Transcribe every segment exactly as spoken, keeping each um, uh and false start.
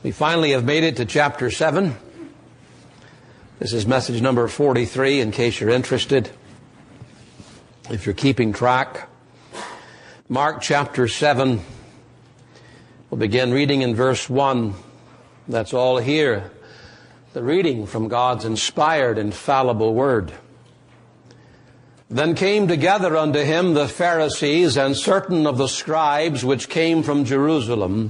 We finally have made it to chapter seven. This is message number forty-three, in case you're interested, if you're keeping track. Mark chapter seven. We'll begin reading in verse one. That's all here. The reading from God's inspired, infallible word. Then came together unto him the Pharisees and certain of the scribes which came from Jerusalem.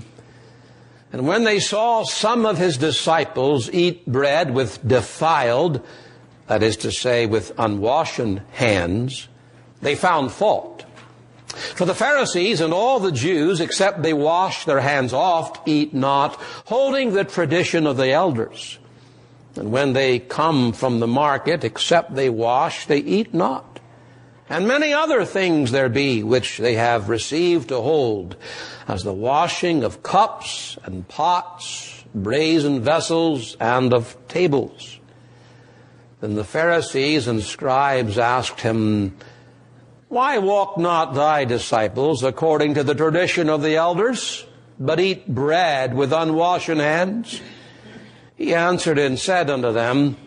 And when they saw some of his disciples eat bread with defiled, that is to say, with unwashen hands, they found fault. For the Pharisees and all the Jews, except they wash their hands oft, eat not, holding the tradition of the elders. And when they come from the market, except they wash, they eat not. And many other things there be which they have received to hold, as the washing of cups and pots, brazen vessels, and of tables. Then the Pharisees and scribes asked him, Why walk not thy disciples according to the tradition of the elders, but eat bread with unwashen hands? He answered and said unto them,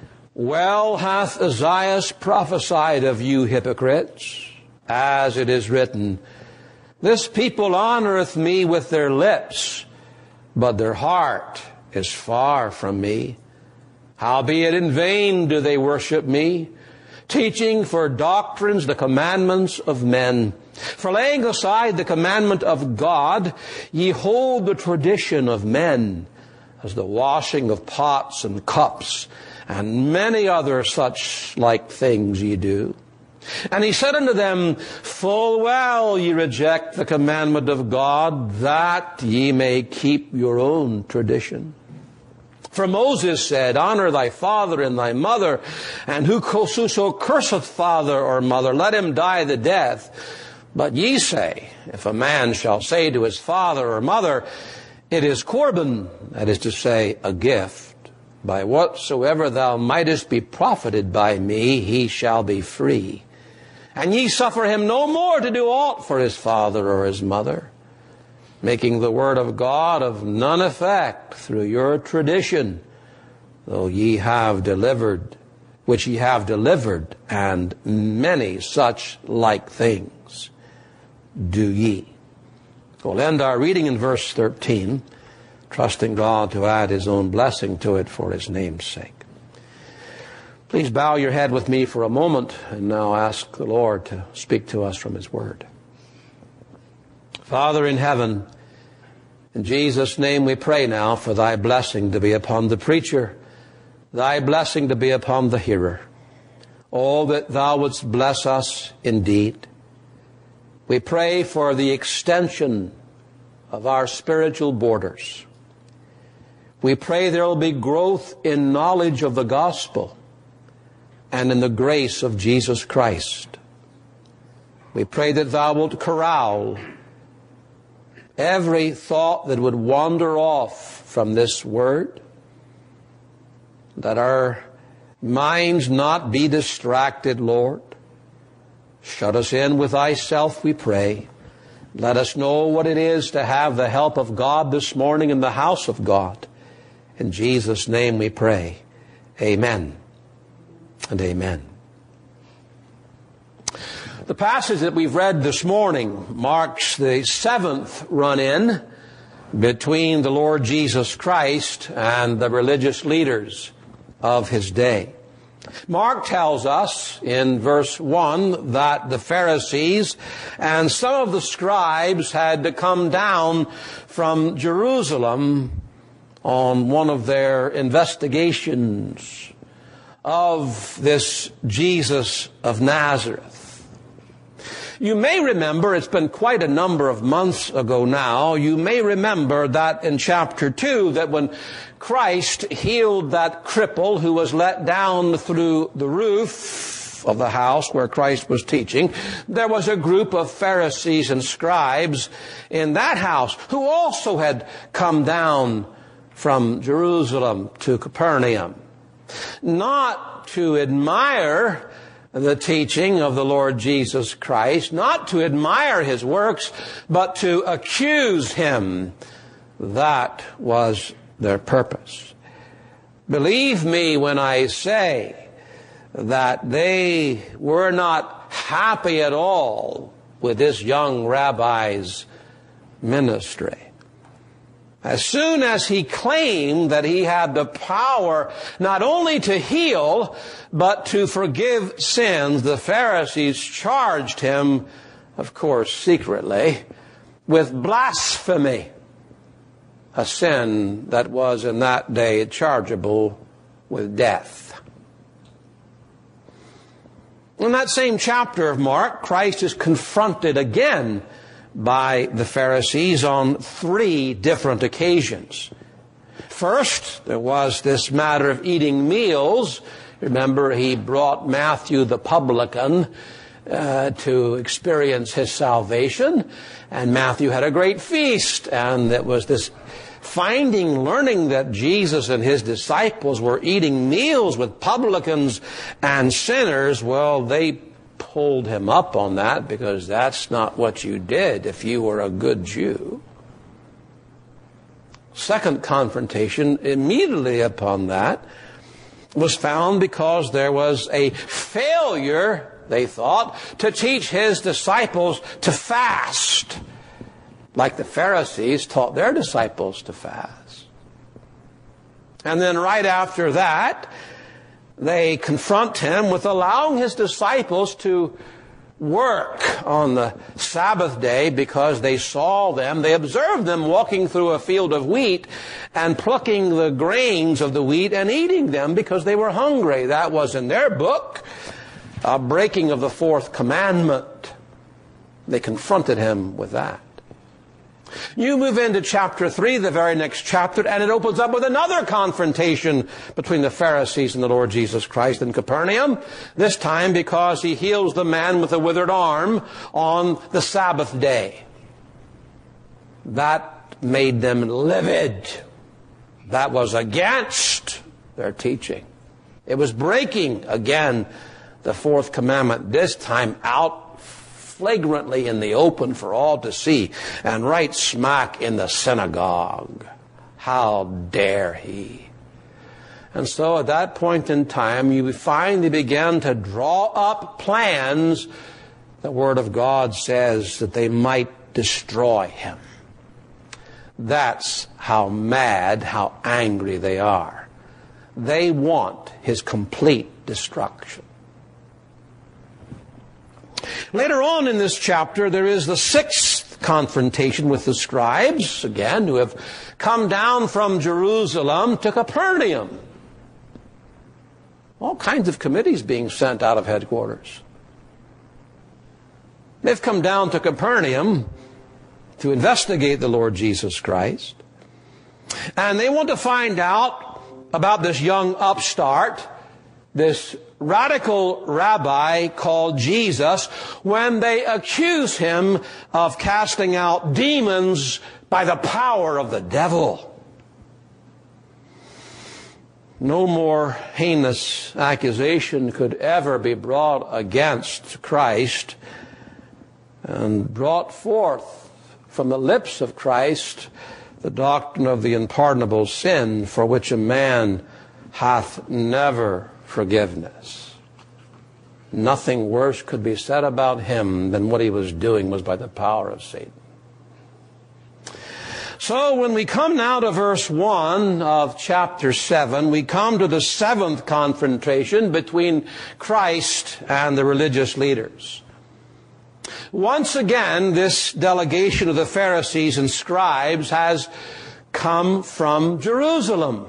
Well hath Isaiah prophesied of you hypocrites, as it is written, This people honoreth me with their lips, but their heart is far from me. Howbeit in vain do they worship me, teaching for doctrines the commandments of men. For laying aside the commandment of God, ye hold the tradition of men, as the washing of pots and cups, and many other such like things ye do. And he said unto them, Full well ye reject the commandment of God, that ye may keep your own tradition. For Moses said, Honor thy father and thy mother, and whoso curseth father or mother, let him die the death. But ye say, If a man shall say to his father or mother, It is Corban, that is to say, a gift, by whatsoever thou mightest be profited by me, he shall be free. And ye suffer him no more to do aught for his father or his mother, making the word of God of none effect through your tradition, though ye have delivered, which ye have delivered, and many such like things do ye. We'll end our reading in verse thirteen, trusting God to add his own blessing to it for his name's sake. Please bow your head with me for a moment and now ask the Lord to speak to us from his word. Father in heaven, in Jesus' name we pray now for thy blessing to be upon the preacher, thy blessing to be upon the hearer. Oh, that thou wouldst bless us indeed. We pray for the extension of our spiritual borders. We pray there will be growth in knowledge of the gospel and in the grace of Jesus Christ. We pray that thou wilt corral every thought that would wander off from this word, that our minds not be distracted, Lord. Shut us in with thyself, we pray. Let us know what it is to have the help of God this morning in the house of God. In Jesus' name we pray. Amen and amen. The passage that we've read this morning marks the seventh run-in between the Lord Jesus Christ and the religious leaders of his day. Mark tells us in verse one that the Pharisees and some of the scribes had to come down from Jerusalem on one of their investigations of this Jesus of Nazareth. You may remember, it's been quite a number of months ago now, you may remember that in chapter two, that when Christ healed that cripple who was let down through the roof of the house where Christ was teaching, there was a group of Pharisees and scribes in that house who also had come down from Jerusalem to Capernaum, not to admire the teaching of the Lord Jesus Christ, not to admire his works, but to accuse him. That was their purpose. Believe me when I say that they were not happy at all with this young rabbi's ministry. As soon as he claimed that he had the power not only to heal, but to forgive sins, the Pharisees charged him, of course secretly, with blasphemy, a sin that was in that day chargeable with death. In that same chapter of Mark, Christ is confronted again by the Pharisees on three different occasions. First, there was this matter of eating meals. Remember, he brought Matthew the publican uh, to experience his salvation, and Matthew had a great feast, and it was this finding, learning that Jesus and his disciples were eating meals with publicans and sinners. Well, they pulled him up on that, because that's not what you did if you were a good Jew. Second confrontation immediately upon that was found because there was a failure, they thought, to teach his disciples to fast, like the Pharisees taught their disciples to fast. And then right after that, they confront him with allowing his disciples to work on the Sabbath day, because they saw them, they observed them walking through a field of wheat and plucking the grains of the wheat and eating them because they were hungry. That was in their book a breaking of the fourth commandment. They confronted him with that. You move into chapter three, the very next chapter, and it opens up with another confrontation between the Pharisees and the Lord Jesus Christ in Capernaum, this time because he heals the man with a withered arm on the Sabbath day. That made them livid. That was against their teaching. It was breaking, again, the fourth commandment, this time out flagrantly in the open for all to see, and right smack in the synagogue. How dare he? And so at that point in time, you finally began to draw up plans, the Word of God says, that they might destroy him. That's how mad, how angry they are. They want his complete destruction. Later on in this chapter, there is the sixth confrontation with the scribes, again, who have come down from Jerusalem to Capernaum. All kinds of committees being sent out of headquarters. They've come down to Capernaum to investigate the Lord Jesus Christ. And they want to find out about this young upstart, this radical rabbi called Jesus, when they accuse him of casting out demons by the power of the devil. No more heinous accusation could ever be brought against Christ, and brought forth from the lips of Christ the doctrine of the unpardonable sin, for which a man hath never forgiveness. Nothing worse could be said about him than what he was doing was by the power of Satan. So when we come now to verse one of chapter seven, we come to the seventh confrontation between Christ and the religious leaders. Once again, this delegation of the Pharisees and scribes has come from Jerusalem.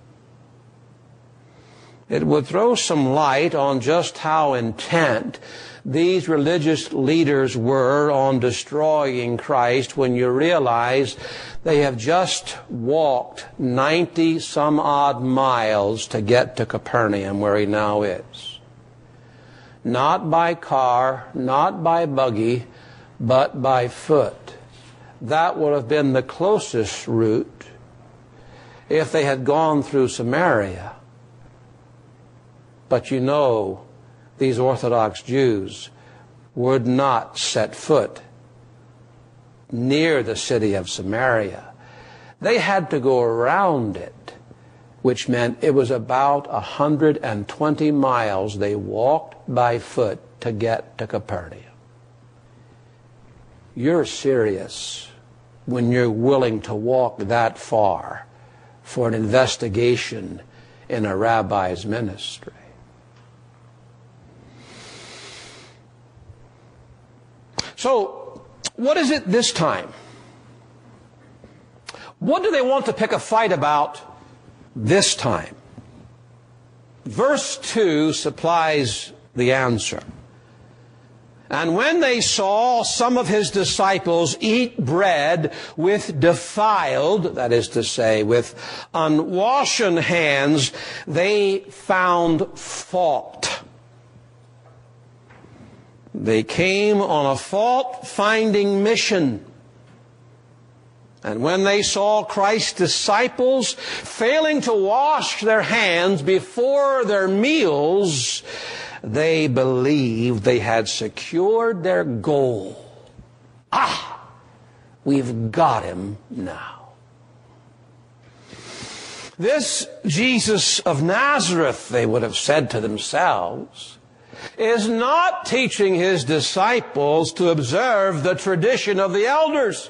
It would throw some light on just how intent these religious leaders were on destroying Christ when you realize they have just walked ninety some odd miles to get to Capernaum, where he now is. Not by car, not by buggy, but by foot. That would have been the closest route if they had gone through Samaria. But you know, these Orthodox Jews would not set foot near the city of Samaria. They had to go around it, which meant it was about one hundred twenty miles they walked by foot to get to Capernaum. You're serious when you're willing to walk that far for an investigation in a rabbi's ministry. So, what is it this time? What do they want to pick a fight about this time? Verse two supplies the answer. And when they saw some of his disciples eat bread with defiled, that is to say, with unwashen hands, they found fault. They came on a fault-finding mission. And when they saw Christ's disciples failing to wash their hands before their meals, they believed they had secured their goal. Ah, we've got him now. This Jesus of Nazareth, they would have said to themselves, is not teaching his disciples to observe the tradition of the elders.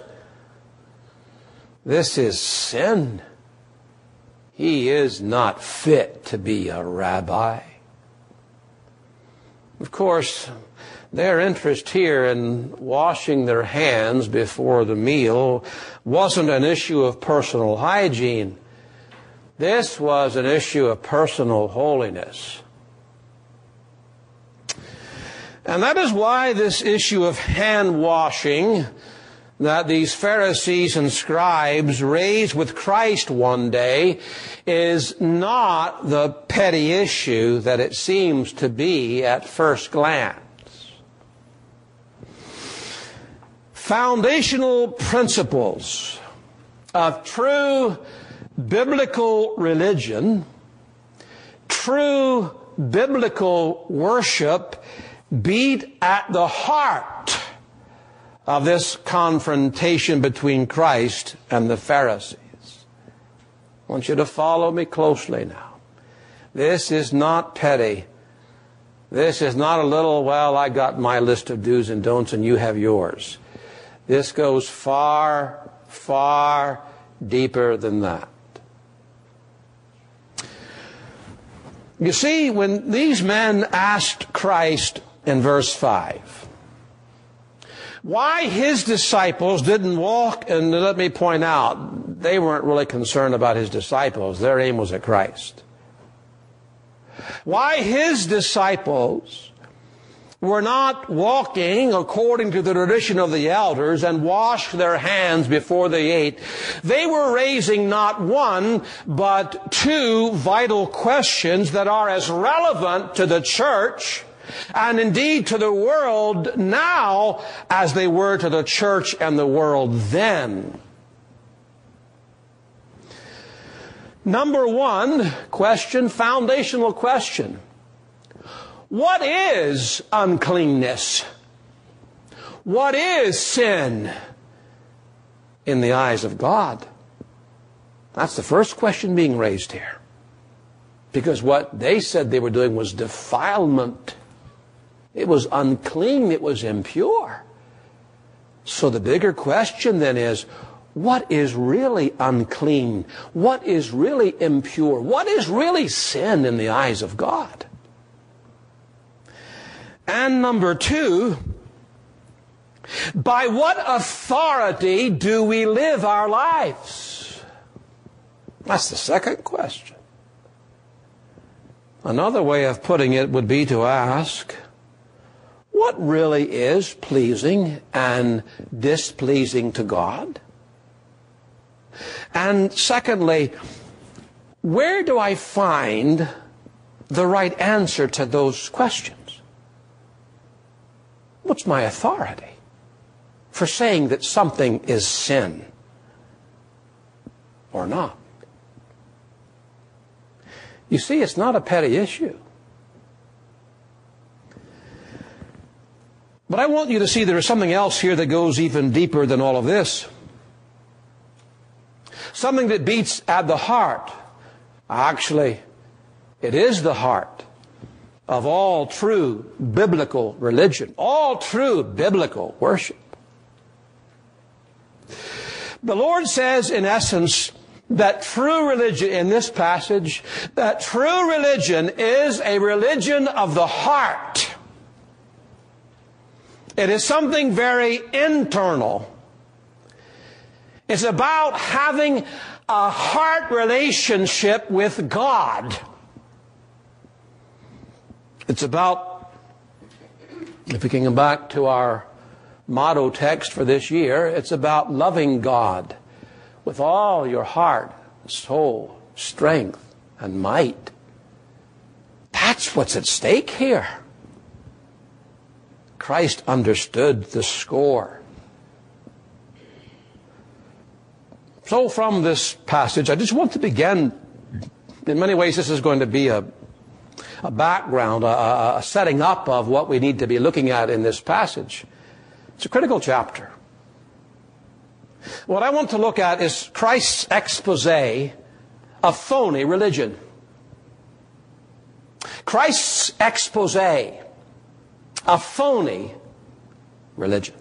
This is sin. He is not fit to be a rabbi. Of course, their interest here in washing their hands before the meal wasn't an issue of personal hygiene. This was an issue of personal holiness. And that is why this issue of hand washing that these Pharisees and scribes raised with Christ one day is not the petty issue that it seems to be at first glance. Foundational principles of true biblical religion, true biblical worship, beat at the heart of this confrontation between Christ and the Pharisees. I want you to follow me closely now. This is not petty. This is not a little, well, I got my list of do's and don'ts and you have yours. This goes far, far deeper than that. You see, when these men asked Christ in verse five, why his disciples didn't walk, and let me point out, they weren't really concerned about his disciples. Their aim was at Christ. Why his disciples were not walking according to the tradition of the elders and washed their hands before they ate. They were raising not one, but two vital questions that are as relevant to the church and indeed to the world now as they were to the church and the world then. Number one question, foundational question. What is uncleanness? What is sin in the eyes of God? That's the first question being raised here. Because what they said they were doing was defilement. It was unclean. It was impure. So the bigger question then is, what is really unclean? What is really impure? What is really sin in the eyes of God? And number two, by what authority do we live our lives? That's the second question. Another way of putting it would be to ask, what really is pleasing and displeasing to God? And secondly, where do I find the right answer to those questions? What's my authority for saying that something is sin or not? You see, it's not a petty issue. But I want you to see there is something else here that goes even deeper than all of this. something that beats at the heart. Actually, it is the heart of all true biblical religion, all true biblical worship. The Lord says, in essence, that true religion, in this passage, that true religion is a religion of the heart. It is something very internal. It's about having a heart relationship with God. It's about, if we can go back to our motto text for this year, it's about loving God with all your heart, soul, strength, and might. That's what's at stake here. Christ understood the score. So from this passage, I just want to begin. In many ways, this is going to be a, a background, a, a setting up of what we need to be looking at in this passage. It's a critical chapter. What I want to look at is Christ's expose of phony religion. Christ's expose of phony religion.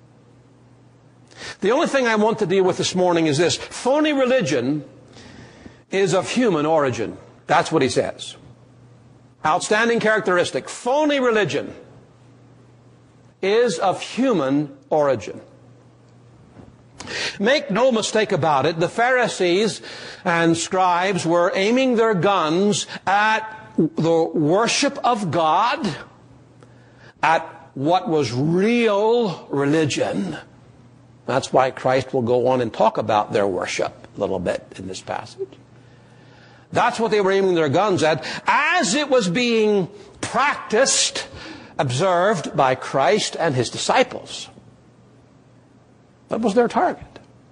The only thing I want to deal with this morning is this. Phony religion is of human origin. That's what he says. Outstanding characteristic. Phony religion is of human origin. Make no mistake about it, the Pharisees and scribes were aiming their guns at the worship of God, at what was real religion. That's why Christ will go on and talk about their worship a little bit in this passage. That's what they were aiming their guns at, as it was being practiced, observed by Christ and his disciples. That was their target.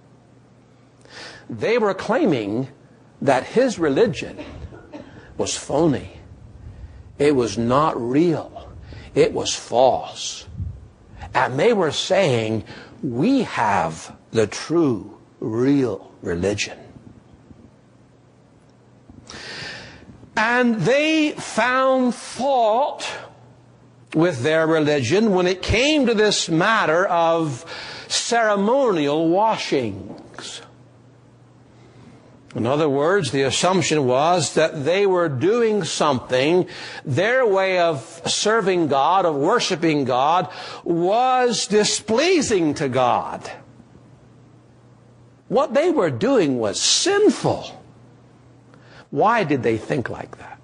They were claiming that his religion was phony. It was not real. It was false. And they were saying, we have the true, real religion. And they found fault with their religion when it came to this matter of ceremonial washings. In other words, the assumption was that they were doing something, their way of serving God, of worshiping God, was displeasing to God. What they were doing was sinful. Why did they think like that?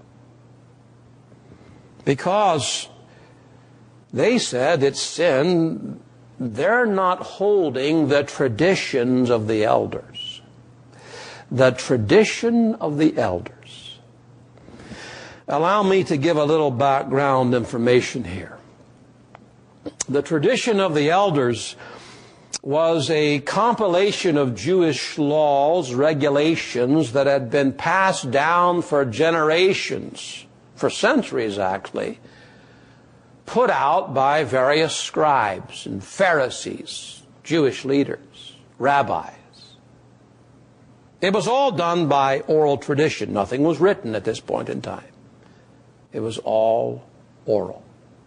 Because they said it's sin. They're not holding the traditions of the elders. The tradition of the elders. Allow me to give a little background information here. The tradition of the elders was a compilation of Jewish laws, regulations that had been passed down for generations, for centuries actually, put out by various scribes and Pharisees, Jewish leaders, rabbis. It was all done by oral tradition. Nothing was written at this point in time. It was all oral.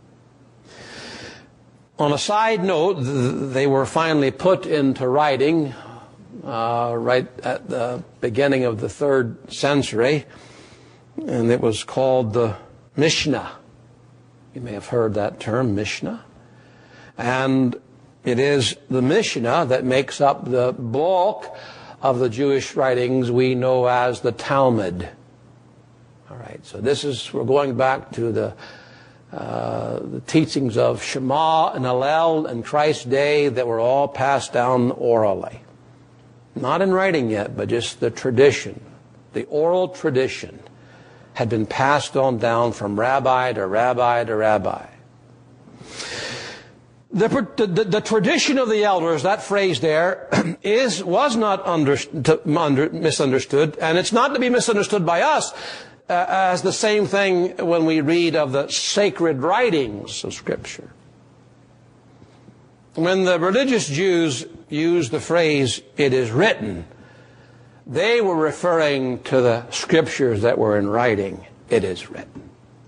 On a side note, they were finally put into writing uh, right at the beginning of the third century, and it was called the Mishnah. You may have heard that term, Mishnah. And it is the Mishnah that makes up the bulk of the Jewish writings we know as the Talmud. All right, so this is, we're going back to the uh, the teachings of Shema and Hallel in Christ's day that were all passed down orally. Not in writing yet, but just the tradition, the oral tradition had been passed on down from rabbi to rabbi to rabbi. The, the, the tradition of the elders, that phrase there, is was not under, to, under, misunderstood, and it's not to be misunderstood by us uh, as the same thing when we read of the sacred writings of Scripture. When the religious Jews used the phrase, "it is written," They were referring to the scriptures that were in writing. It is written.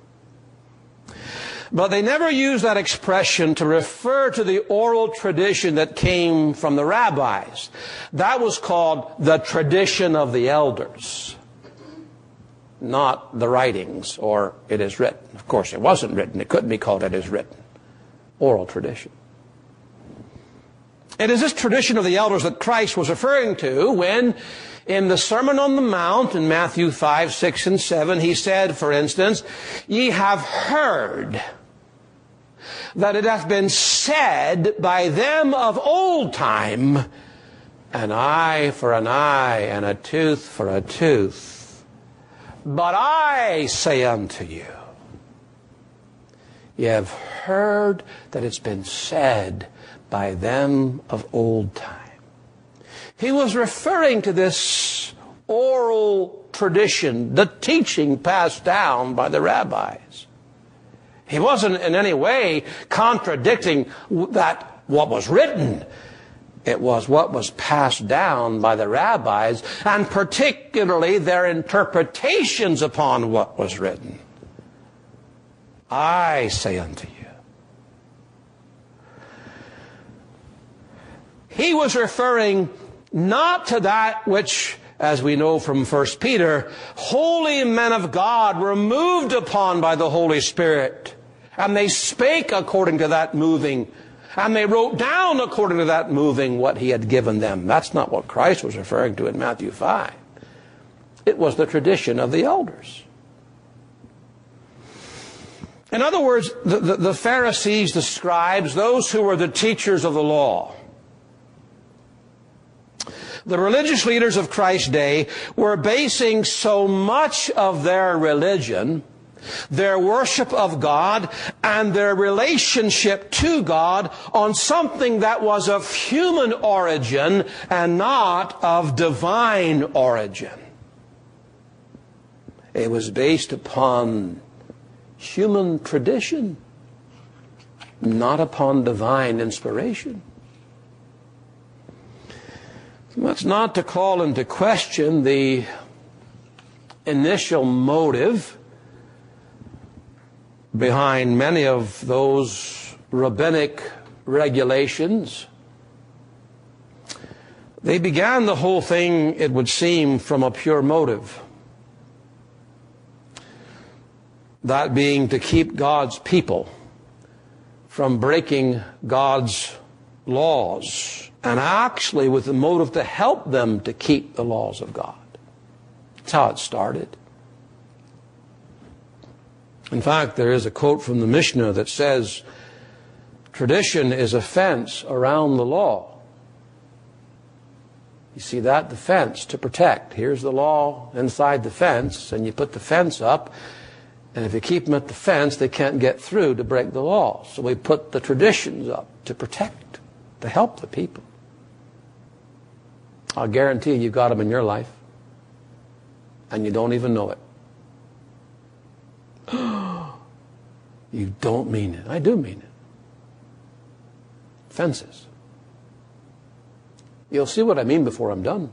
But they never used that expression to refer to the oral tradition that came from the rabbis. That was called the tradition of the elders, not the writings, or it is written. Of course, it wasn't written. It couldn't be called it is written. Oral tradition. It is this tradition of the elders that Christ was referring to when, in the Sermon on the Mount in Matthew five, six, and seven, he said, for instance, "Ye have heard that it hath been said by them of old time, an eye for an eye, and a tooth for a tooth. But I say unto you, ye have heard that it's been said by them of old time." He was referring to this oral tradition, the teaching passed down by the rabbis. He wasn't in any way contradicting that what was written. It was what was passed down by the rabbis, and particularly their interpretations upon what was written. I say unto you. He was referring not to that which, as we know from First Peter, holy men of God were moved upon by the Holy Spirit. And they spake according to that moving. And they wrote down according to that moving what he had given them. That's not what Christ was referring to in Matthew five. It was the tradition of the elders. In other words, the, the, the Pharisees, the scribes, those who were the teachers of the law, the religious leaders of Christ's day were basing so much of their religion, their worship of God, and their relationship to God on something that was of human origin and not of divine origin. It was based upon human tradition, not upon divine inspiration. That's not to call into question the initial motive behind many of those rabbinic regulations. They began the whole thing, it would seem, from a pure motive. That being to keep God's people from breaking God's laws, and actually with the motive to help them to keep the laws of God. That's how it started. In fact, there is a quote from the Mishnah that says, tradition is a fence around the law. You see that? The fence to protect. Here's the law inside the fence, and you put the fence up, and if you keep them at the fence, they can't get through to break the law. So we put the traditions up to protect, to help the people. I'll guarantee you, you've got them in your life, and you don't even know it. You don't mean it. I do mean it. Fences. You'll see what I mean before I'm done.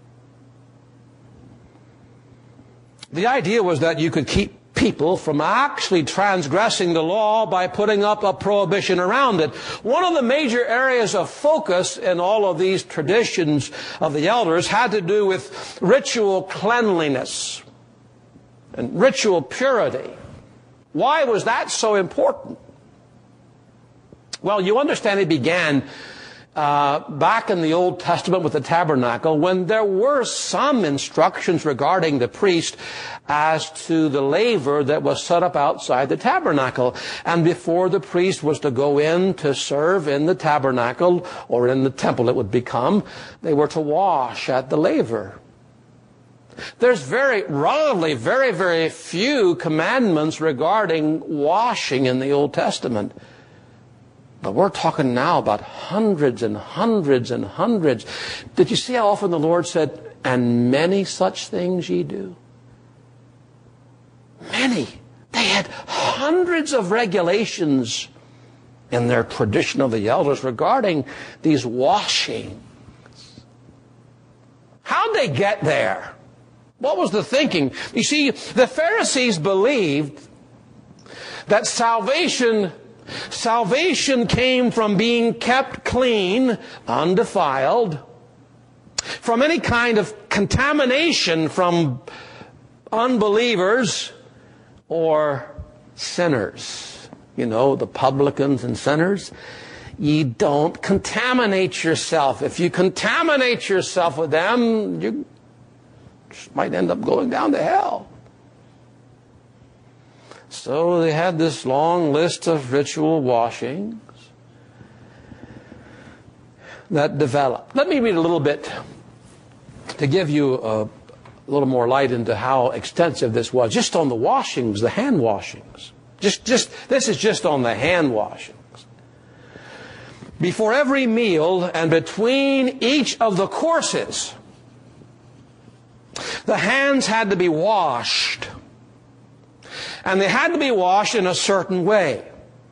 The idea was that you could keep people from actually transgressing the law by putting up a prohibition around it. One of the major areas of focus in all of these traditions of the elders had to do with ritual cleanliness and ritual purity. Why was that so important? Well, you understand it began uh, back in the Old Testament with the tabernacle, when there were some instructions regarding the priest as to the laver that was set up outside the tabernacle. And before the priest was to go in to serve in the tabernacle, or in the temple it would become, they were to wash at the laver. There's very, relatively, very, very few commandments regarding washing in the Old Testament. But we're talking now about hundreds and hundreds and hundreds. Did you see how often the Lord said, and many such things ye do? Many. They had hundreds of regulations in their tradition of the elders regarding these washings. How'd they get there? What was the thinking? You see, the Pharisees believed that salvation, salvation came from being kept clean, undefiled, from any kind of contamination from unbelievers or sinners. You know, the publicans and sinners. You don't contaminate yourself. If you contaminate yourself with them, you might end up going down to hell. So they had this long list of ritual washings that developed. Let me read a little bit to give you a, a little more light into how extensive this was. Just on the washings, the hand washings. Just, just, this is just on the hand washings. Before every meal and between each of the courses, the hands had to be washed. And they had to be washed in a certain way.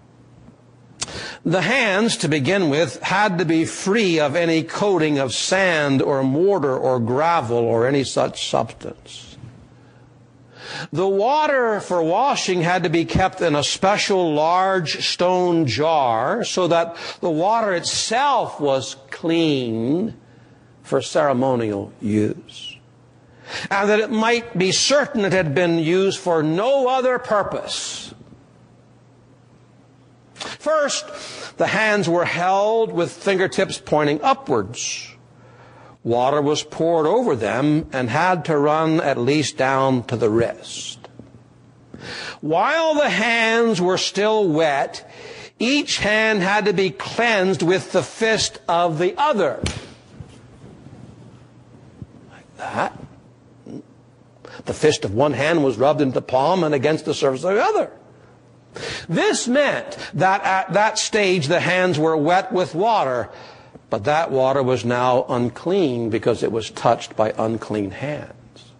The hands, to begin with, had to be free of any coating of sand or mortar or gravel or any such substance. The water for washing had to be kept in a special large stone jar so that the water itself was clean for ceremonial use, and that it might be certain it had been used for no other purpose. First, the hands were held with fingertips pointing upwards. Water was poured over them and had to run at least down to the wrist. While the hands were still wet, each hand had to be cleansed with the fist of the other. Like that. The fist of one hand was rubbed into the palm and against the surface of the other. This meant that at that stage the hands were wet with water, but that water was now unclean because it was touched by unclean hands.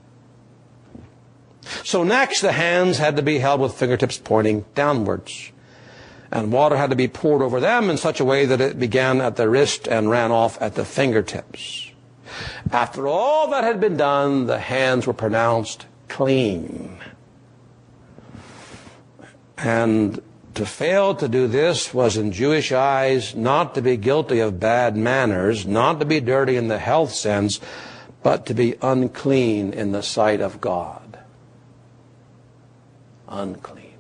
So next, the hands had to be held with fingertips pointing downwards, and water had to be poured over them in such a way that it began at the wrist and ran off at the fingertips. After all that had been done, the hands were pronounced clean. And to fail to do this was, in Jewish eyes, not to be guilty of bad manners, not to be dirty in the health sense, but to be unclean in the sight of God. Unclean.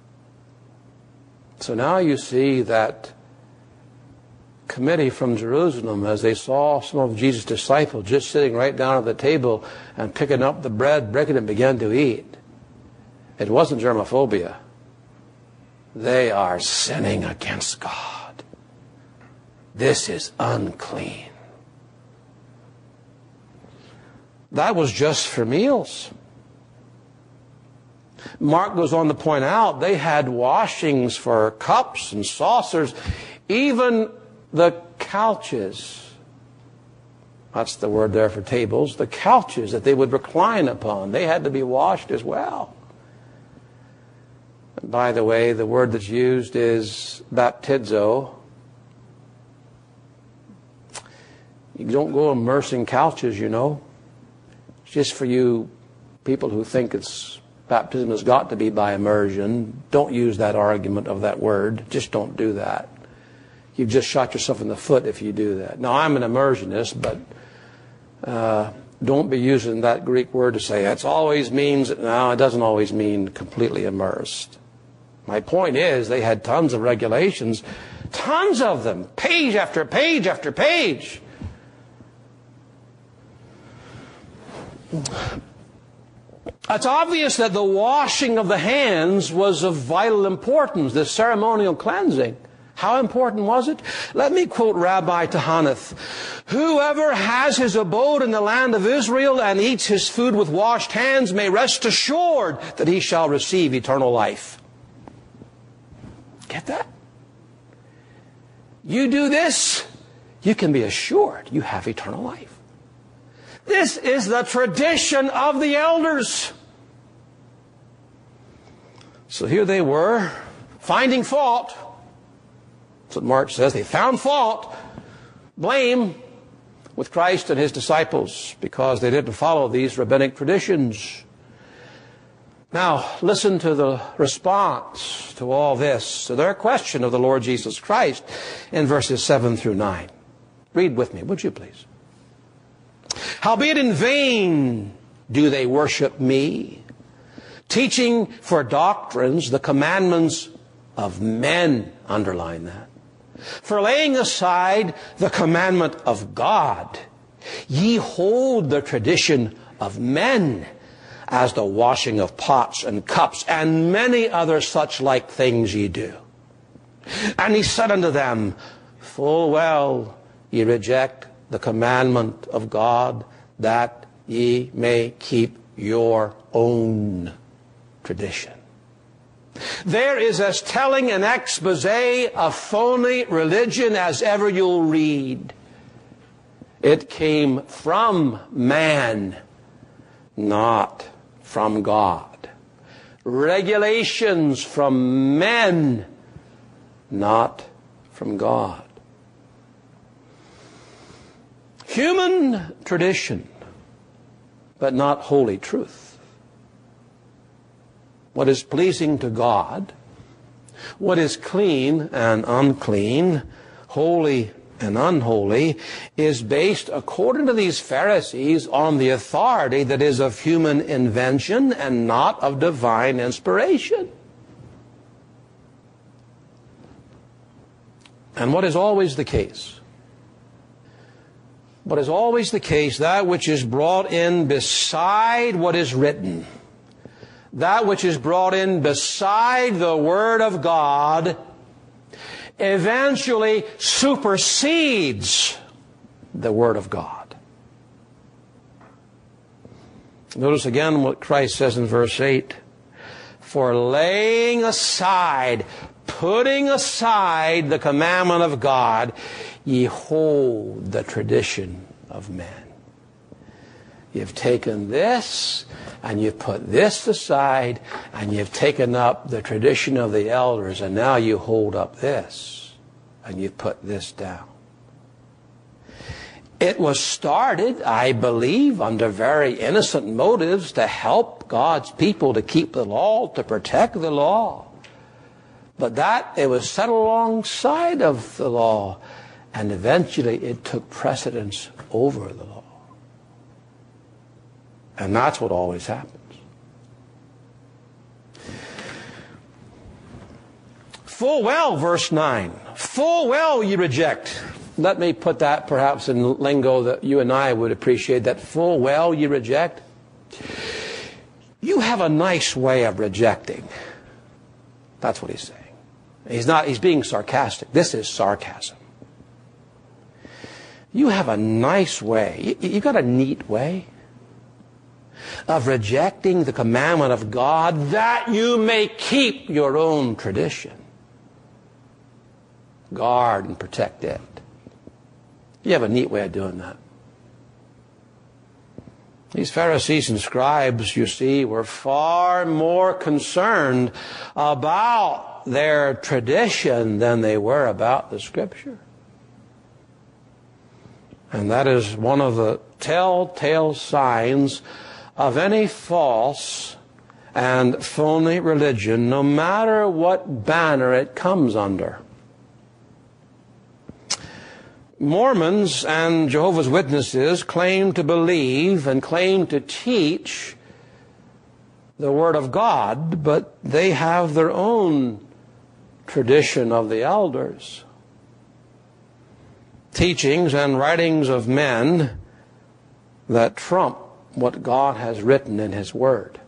So now you see that committee from Jerusalem, as they saw some of Jesus' disciples just sitting right down at the table and picking up the bread, breaking it, and began to eat. It wasn't germophobia. They are sinning against God. This is unclean. That was just for meals. Mark goes on to point out they had washings for cups and saucers, even the couches. That's the word there for tables. The couches that they would recline upon, they had to be washed as well. And by the way, the word that's used is baptizo. You don't go immersing couches, you know. It's just for you people who think it's baptism has got to be by immersion. Don't use that argument of that word. Just don't do that. You've just shot yourself in the foot if you do that. Now, I'm an immersionist, but uh, don't be using that Greek word to say it always means, no, it doesn't always mean completely immersed. My point is, they had tons of regulations, tons of them, page after page after page. It's obvious that the washing of the hands was of vital importance, the ceremonial cleansing. How important was it? Let me quote Rabbi Tahanath. Whoever has his abode in the land of Israel and eats his food with washed hands may rest assured that he shall receive eternal life. Get that? You do this, you can be assured you have eternal life. This is the tradition of the elders. So here they were, finding fault. That's what Mark says. They found fault, blame, with Christ and his disciples because they didn't follow these rabbinic traditions. Now, listen to the response to all this, to their question of the Lord Jesus Christ in verses seven through nine. Read with me, would you please? Howbeit in vain do they worship me, teaching for doctrines the commandments of men. Underline that. For laying aside the commandment of God, ye hold the tradition of men, as the washing of pots and cups, and many other such like things ye do. And he said unto them, full well ye reject the commandment of God, that ye may keep your own tradition. There is as telling an expose of phony religion as ever you'll read. It came from man, not from God. Regulations from men, not from God. Human tradition, but not holy truth. What is pleasing to God, what is clean and unclean, holy and unholy, is based, according to these Pharisees, on the authority that is of human invention and not of divine inspiration. And what is always the case? What is always the case, that which is brought in beside what is written, that which is brought in beside the Word of God, eventually supersedes the Word of God. Notice again what Christ says in verse eight. For laying aside, putting aside the commandment of God, ye hold the tradition of men. You've taken this, and you've put this aside, and you've taken up the tradition of the elders, and now you hold up this, and you put this down. It was started, I believe, under very innocent motives to help God's people to keep the law, to protect the law. But that, it was set alongside of the law, and eventually it took precedence over the law. And that's what always happens. Full well, verse nine, full well ye reject. Let me put that perhaps in lingo that you and I would appreciate, that full well ye reject. You have a nice way of rejecting. That's what he's saying. He's not, he's being sarcastic. This is sarcasm. You have a nice way. You, you got a neat way of rejecting the commandment of God that you may keep your own tradition. Guard and protect it. You have a neat way of doing that. These Pharisees and scribes, you see, were far more concerned about their tradition than they were about the Scripture. And that is one of the telltale signs of any false and phony religion, no matter what banner it comes under. Mormons and Jehovah's Witnesses claim to believe and claim to teach the Word of God, but they have their own tradition of the elders, teachings and writings of men that trump what God has written in His Word.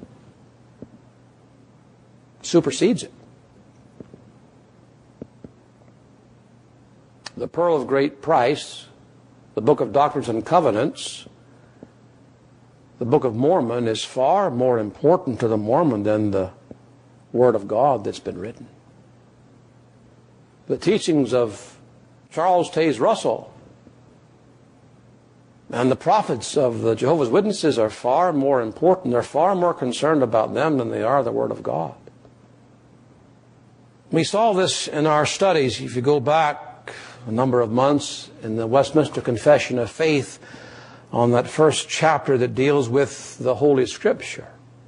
Supersedes it. The Pearl of Great Price, the Book of Doctrines and Covenants, the Book of Mormon is far more important to the Mormon than the Word of God that's been written. The teachings of Charles Taze Russell and the prophets of the Jehovah's Witnesses are far more important. They're far more concerned about them than they are the Word of God. We saw this in our studies. If you go back a number of months in the Westminster Confession of Faith on that first chapter that deals with the Holy Scripture.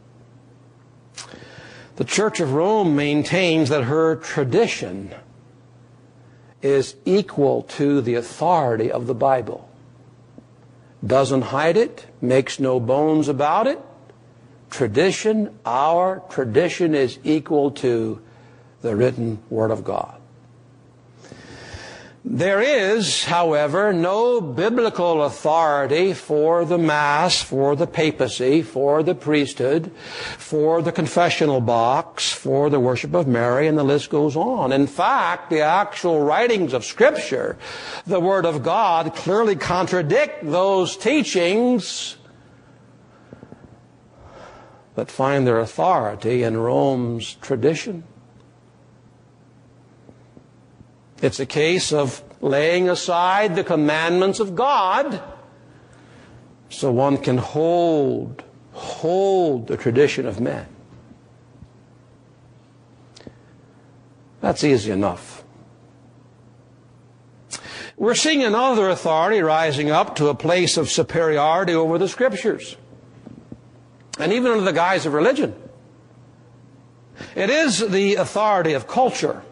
The Church of Rome maintains that her tradition is equal to the authority of the Bible. Doesn't hide it, makes no bones about it. Tradition, our tradition is equal to the written Word of God. There is, however, no biblical authority for the Mass, for the papacy, for the priesthood, for the confessional box, for the worship of Mary, and the list goes on. In fact, the actual writings of Scripture, the Word of God, clearly contradict those teachings that find their authority in Rome's tradition. It's a case of laying aside the commandments of God so one can hold, hold the tradition of men. That's easy enough. We're seeing another authority rising up to a place of superiority over the Scriptures, and even under the guise of religion. It is the authority of culture.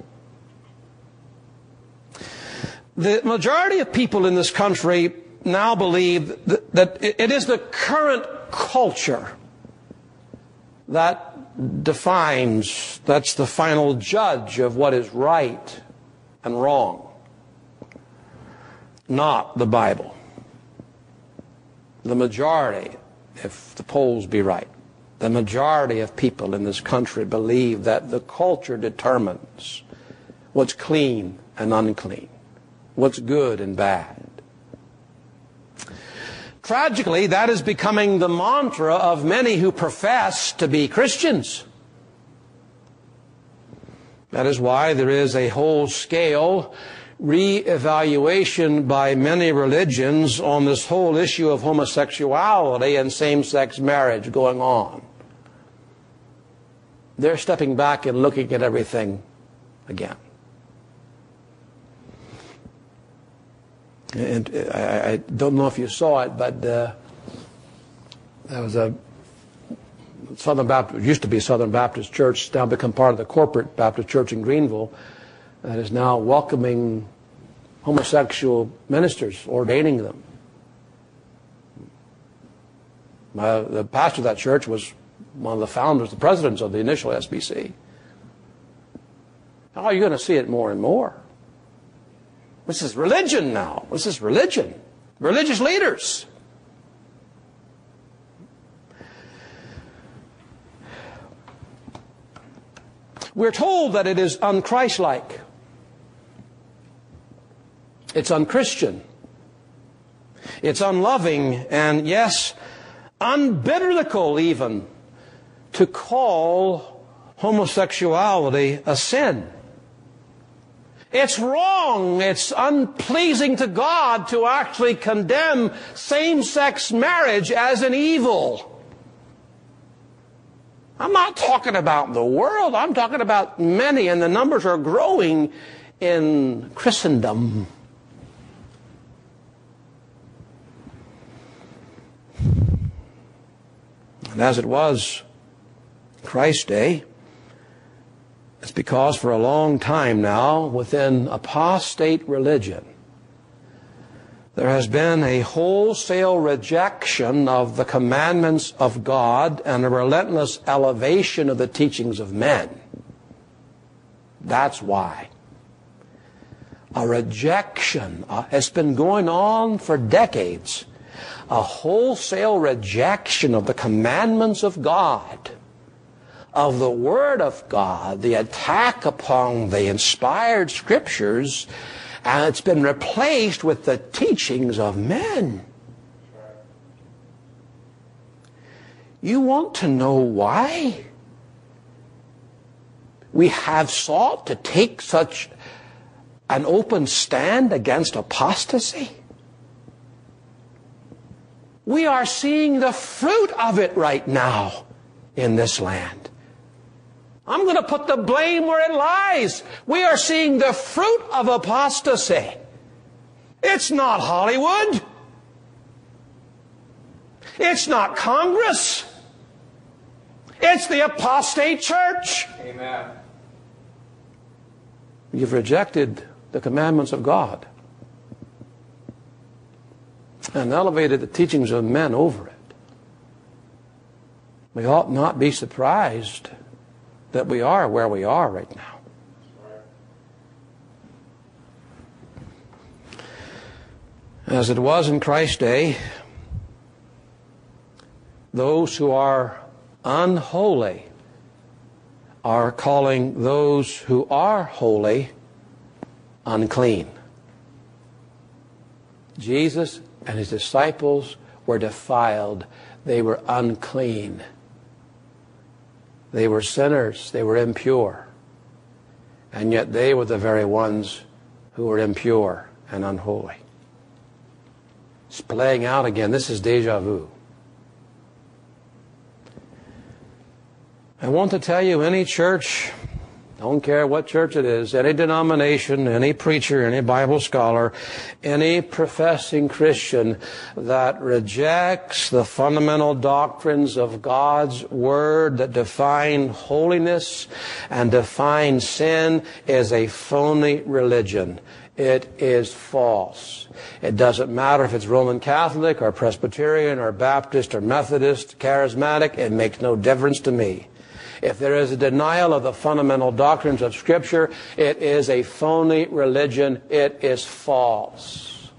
The majority of people in this country now believe that it is the current culture that defines, that's the final judge of what is right and wrong, not the Bible. The majority, if the polls be right, the majority of people in this country believe that the culture determines what's clean and unclean, what's good and bad. Tragically, that is becoming the mantra of many who profess to be Christians. That is why there is a whole-scale re-evaluation by many religions on this whole issue of homosexuality and same-sex marriage going on. They're stepping back and looking at everything again. And I, I don't know if you saw it, but uh, there was a Southern Baptist, used to be Southern Baptist Church, now become part of the corporate Baptist Church in Greenville, that is now welcoming homosexual ministers, ordaining them. Uh, the pastor of that church was one of the founders, the presidents of the initial S B C. Oh, you're going to see it more and more. This is religion now. This is religion. Religious leaders. We're told that it is unchristlike. It's unchristian. It's unloving, and yes, unbiblical even, to call homosexuality a sin. It's wrong, it's unpleasing to God to actually condemn same-sex marriage as an evil. I'm not talking about the world, I'm talking about many, and the numbers are growing in Christendom. And as it was Christ's day, it's because for a long time now, within apostate religion, there has been a wholesale rejection of the commandments of God and a relentless elevation of the teachings of men. That's why. A rejection uh, has been going on for decades. A wholesale rejection of the commandments of God, of the Word of God, the attack upon the inspired Scriptures, and it's been replaced with the teachings of men. You want to know why we have sought to take such an open stand against apostasy? We are seeing the fruit of it right now in this land. I'm going to put the blame where it lies. We are seeing the fruit of apostasy. It's not Hollywood. It's not Congress. It's the apostate church. Amen. You've rejected the commandments of God and elevated the teachings of men over it. We ought not be surprised that we are where we are right now. As it was in Christ's day, those who are unholy are calling those who are holy unclean. Jesus and his disciples were defiled. They were unclean. They were sinners. They were impure. And yet they were the very ones who were impure and unholy. It's playing out again. This is deja vu. I want to tell you, any church, don't care what church it is, any denomination, any preacher, any Bible scholar, any professing Christian that rejects the fundamental doctrines of God's Word that define holiness and define sin is a phony religion. It is false. It doesn't matter if it's Roman Catholic or Presbyterian or Baptist or Methodist, Charismatic. It makes no difference to me. If there is a denial of the fundamental doctrines of Scripture, it is a phony religion. It is false.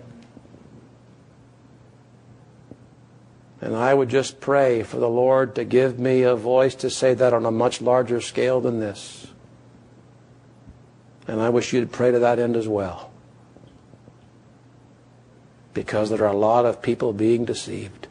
And I would just pray for the Lord to give me a voice to say that on a much larger scale than this. And I wish you'd pray to that end as well. Because there are a lot of people being deceived.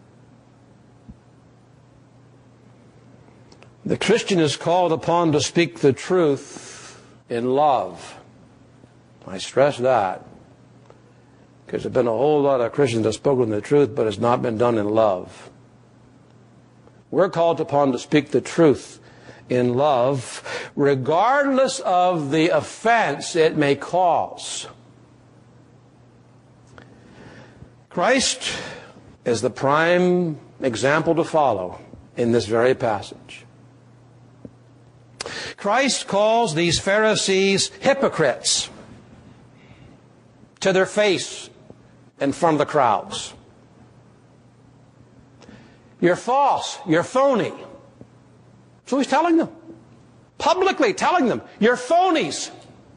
The Christian is called upon to speak the truth in love. I stress that. Because there have been a whole lot of Christians that have spoken the truth, but it's not been done in love. We're called upon to speak the truth in love, regardless of the offense it may cause. Christ is the prime example to follow in this very passage. Christ calls these Pharisees hypocrites to their face in front of the crowds. You're false. You're phony. So he's telling them, publicly telling them, you're phonies.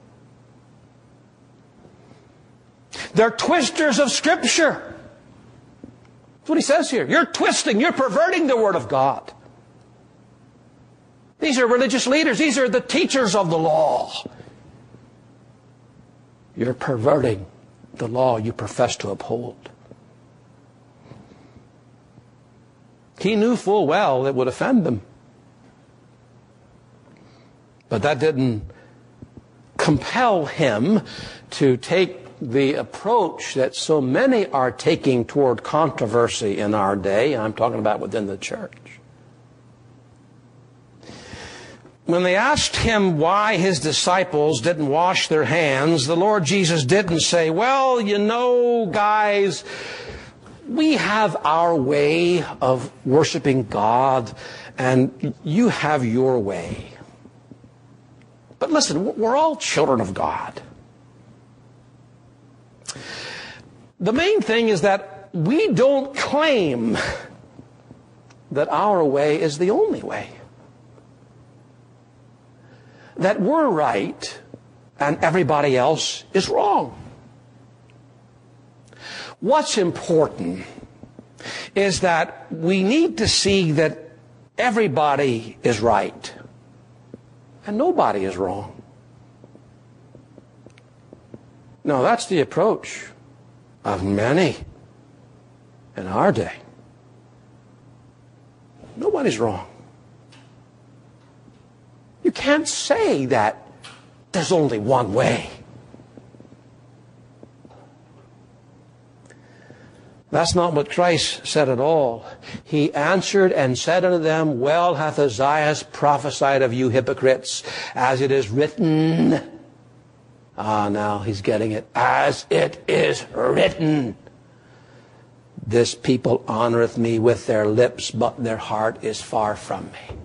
They're twisters of Scripture. That's what he says here. You're twisting, you're perverting the Word of God. These are religious leaders. These are the teachers of the law. You're perverting the law you profess to uphold. He knew full well it would offend them. But that didn't compel him to take the approach that so many are taking toward controversy in our day. I'm talking about within the church. When they asked him why his disciples didn't wash their hands, the Lord Jesus didn't say, well, you know, guys, we have our way of worshiping God, and you have your way. But listen, we're all children of God. The main thing is that we don't claim that our way is the only way. That we're right and everybody else is wrong. What's important is that we need to see that everybody is right and nobody is wrong. Now, that's the approach of many in our day. Nobody's wrong. You can't say that there's only one way. That's not what Christ said at all. He answered and said unto them, well hath Isaiah prophesied of you hypocrites, as it is written. Ah, now he's getting it. As it is written, this people honoreth me with their lips, but their heart is far from me.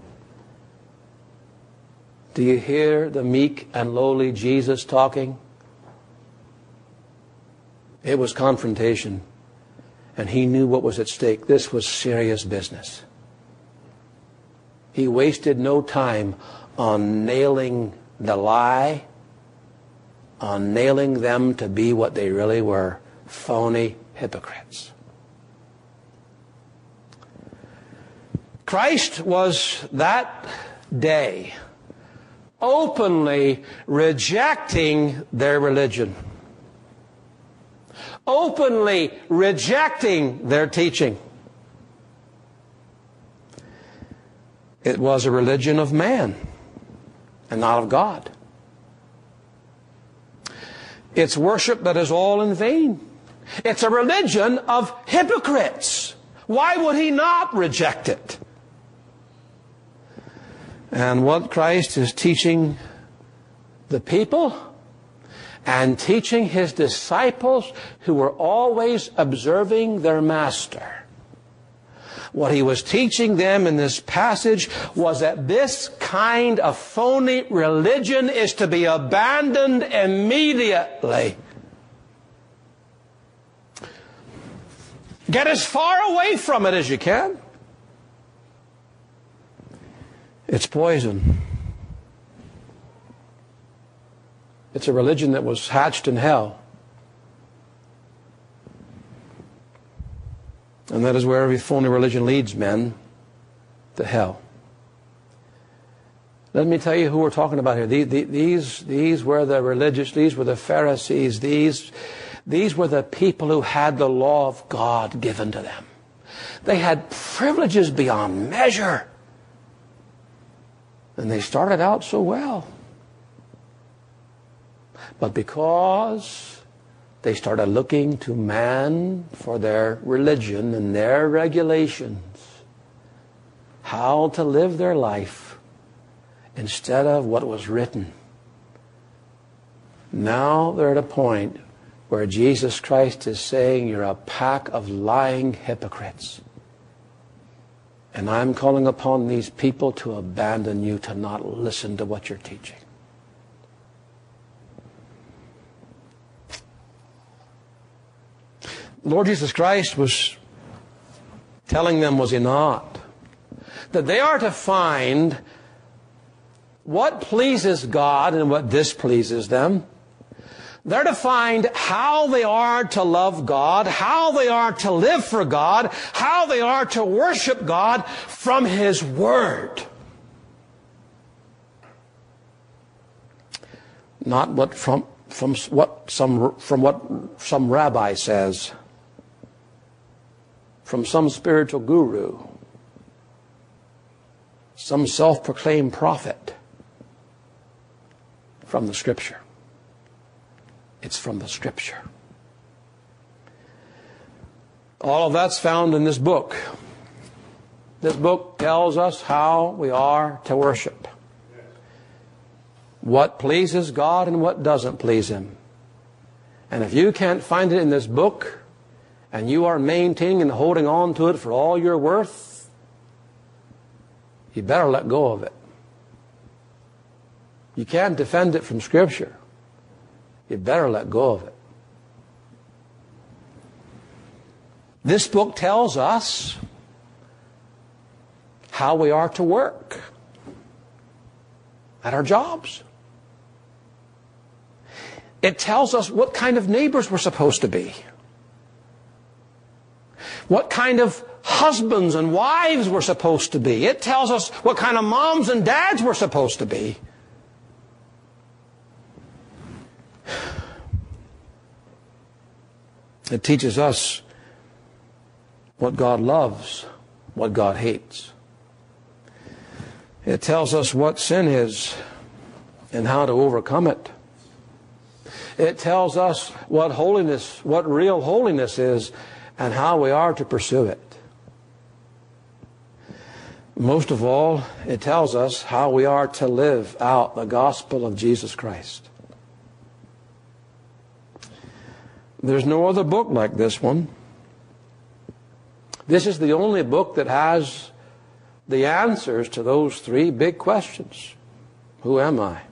Do you hear the meek and lowly Jesus talking? It was confrontation, and he knew what was at stake. This was serious business. He wasted no time on nailing the lie, on nailing them to be what they really were, phony hypocrites. Christ was that day openly rejecting their religion, openly rejecting their teaching. It was a religion of man and not of God. It's worship that is all in vain. It's a religion of hypocrites. Why would he not reject it? And what Christ is teaching the people and teaching his disciples who were always observing their master, what he was teaching them in this passage was that this kind of phony religion is to be abandoned immediately. Get as far away from it as you can. It's poison. It's a religion that was hatched in hell. And that is where every phony religion leads men, to hell. Let me tell you who we're talking about here. These, these, these were the religious, these were the Pharisees, these, these were the people who had the law of God given to them. They had privileges beyond measure. And they started out so well. But because they started looking to man for their religion and their regulations, how to live their life instead of what was written, now they're at a point where Jesus Christ is saying, you're a pack of lying hypocrites. And I'm calling upon these people to abandon you, to not listen to what you're teaching. Lord Jesus Christ was telling them, was he not, that they are to find what pleases God and what displeases them. They're to find how they are to love God, how they are to live for God, how they are to worship God from His Word. Not what from from what some from what some rabbi says, from some spiritual guru, some self-proclaimed prophet. From the Scripture. It's from the Scripture. All of that's found in this book. This book tells us how we are to worship. What pleases God and what doesn't please Him. And if you can't find it in this book, and you are maintaining and holding on to it for all you're worth, you better let go of it. You can't defend it from Scripture. You better let go of it. This book tells us how we are to work at our jobs. It tells us what kind of neighbors we're supposed to be. What kind of husbands and wives we're supposed to be. It tells us what kind of moms and dads we're supposed to be. It teaches us what God loves, what God hates. It tells us what sin is and how to overcome it. It tells us what holiness, what real holiness is, and how we are to pursue it. Most of all, it tells us how we are to live out the gospel of Jesus Christ. There's no other book like this one. This is the only book that has the answers to those three big questions. Who am I?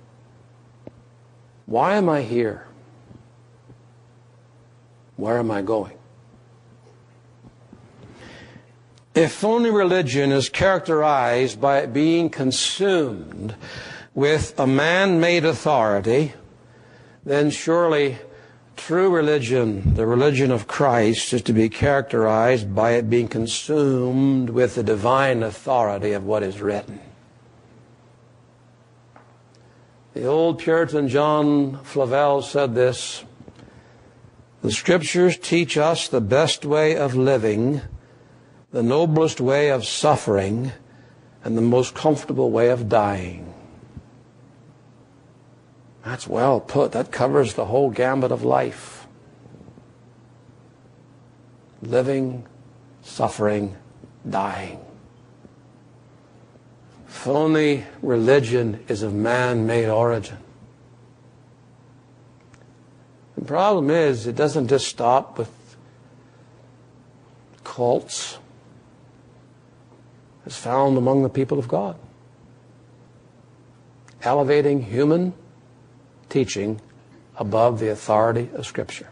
Why am I here? Where am I going? If phony religion is characterized by it being consumed with a man-made authority, then surely true religion, the religion of Christ, is to be characterized by it being consumed with the divine authority of what is written. The old Puritan John Flavel said this: "The Scriptures teach us the best way of living, the noblest way of suffering, and the most comfortable way of dying." That's well put. That covers the whole gambit of life. Living, suffering, dying. Phony religion is of man-made origin. The problem is, it doesn't just stop with cults. It's found among the people of God. Elevating human teaching above the authority of Scripture.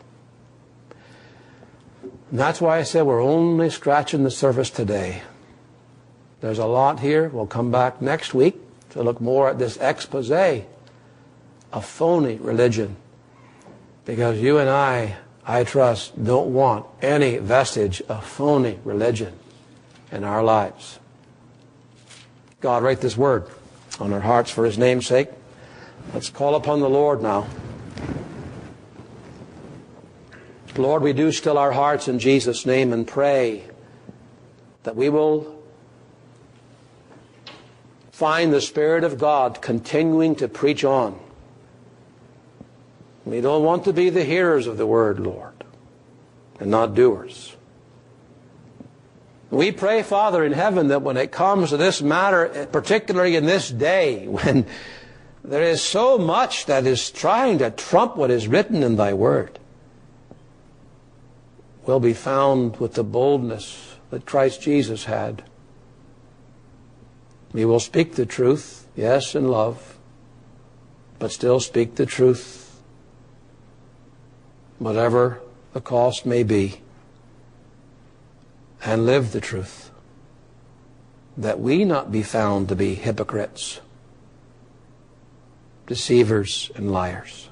And that's why I said we're only scratching the surface today. There's a lot here. We'll come back next week to look more at this expose of phony religion. Because you and I, I trust, don't want any vestige of phony religion in our lives. God, write this word on our hearts for His name's sake. Let's call upon the Lord now. Lord, we do still our hearts in Jesus' name and pray that we will find the Spirit of God continuing to preach on. We don't want to be the hearers of the Word, Lord, and not doers. We pray, Father in heaven, that when it comes to this matter, particularly in this day, when there is so much that is trying to trump what is written in Thy Word, we'll be found with the boldness that Christ Jesus had. We will speak the truth, yes, in love, but still speak the truth, whatever the cost may be, and live the truth, that we not be found to be hypocrites, deceivers, and liars.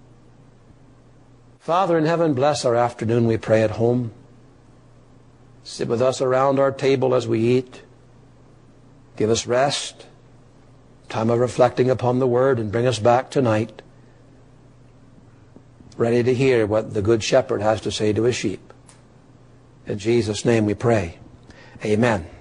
Father in heaven, bless our afternoon, we pray, at home. Sit with us around our table as we eat. Give us rest, time of reflecting upon the Word, and bring us back tonight, ready to hear what the Good Shepherd has to say to His sheep. In Jesus' name we pray. Amen.